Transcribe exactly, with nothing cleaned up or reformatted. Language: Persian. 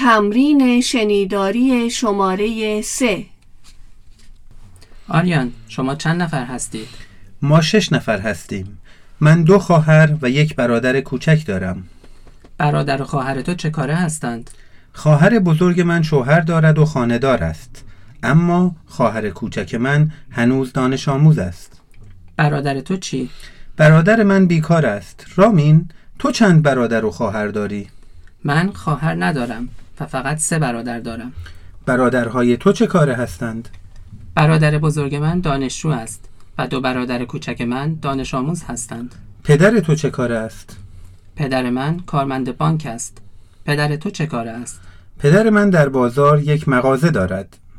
تمرین شنیداری شماره سه. آریان، شما چند نفر هستید؟ ما شش نفر هستیم. من دو خواهر و یک برادر کوچک دارم. برادر و خواهر تو چه کاره هستند؟ خواهر بزرگ من شوهر دارد و خانه‌دار است، اما خواهر کوچک من هنوز دانش آموز است. برادر تو چی؟ برادر من بیکار است. رامین، تو چند برادر و خواهر داری؟ من خواهر ندارم و فقط سه برادر دارم. برادرهای تو چه کاره هستند؟ برادر بزرگ من دانشجو است و دو برادر کوچک من دانش آموز هستند. پدر تو چه کاره است؟ پدر من کارمند بانک است. پدر تو چه کاره است؟ پدر من در بازار یک مغازه دارد.